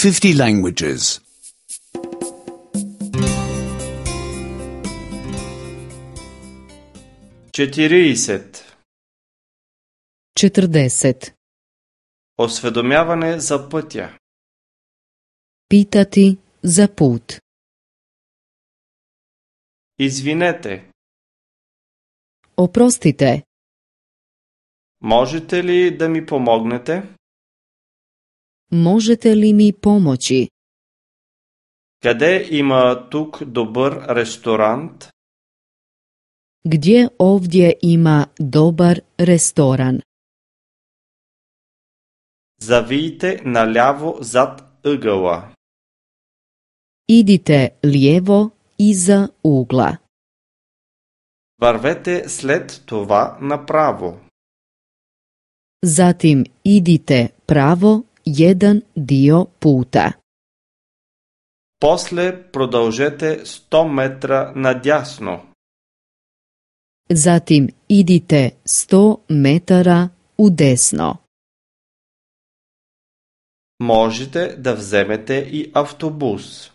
50 languages. 40. Осведомяване за пътя. Pitati za put. Извинете, Oprostite, можете ли да ми помогнете? možete li mi pomoći? Къде има тук добър ресторант? Gdje ovdje ima dobar restoran? Завийте наляво зад ъгъла. Idite lijevo iza ugla. Вървете след това направо. Zatim idite pravo jedan dio puta. После продължете 100 метра надясно. Zatim idite 100 metara udesno. Можете да вземете и автобус.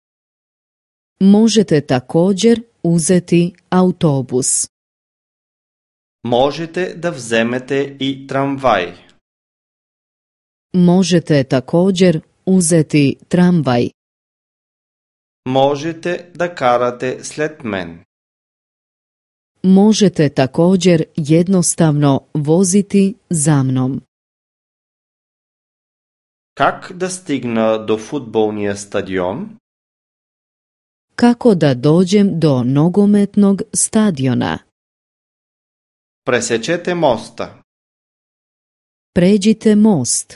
Možete također uzeti autobus. Можете да вземете и трамвай. Možete također uzeti tramvaj. Можете да карате след мен. Možete također jednostavno voziti za mnom. Как да стигна до футболния стадион? Kako da dođem do nogometnog stadiona? Пресечете моста. Pređite most.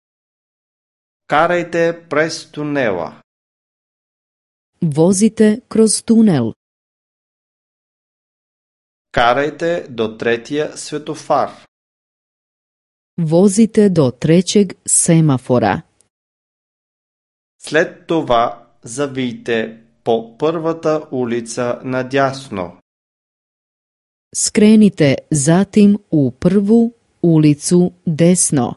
Карайте през тунела. Vozite kroz tunel. Карайте до третия светофар. Vozite do trećeg semafora. След това завийте по първата улица надясно. Skrenite zatim u prvu ulicu desno.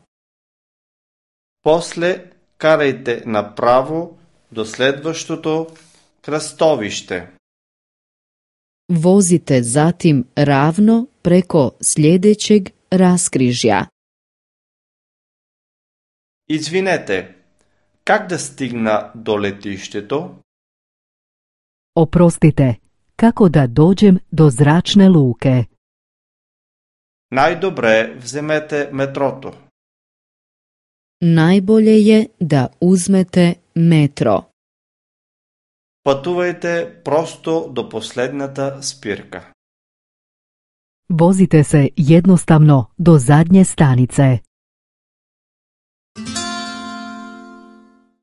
После карайте направо до следващото кръстовище. Vozite zatim ravno preko sljedećeg raskrižja. Извинете, как да стигна до летището? Oprostite, kako da dođem do zračne luke? Най-добре вземете метрото. Najbolje je da uzmete metro. Пътувайте просто до последната спирка. Vozite se jednostavno do zadnje stanice.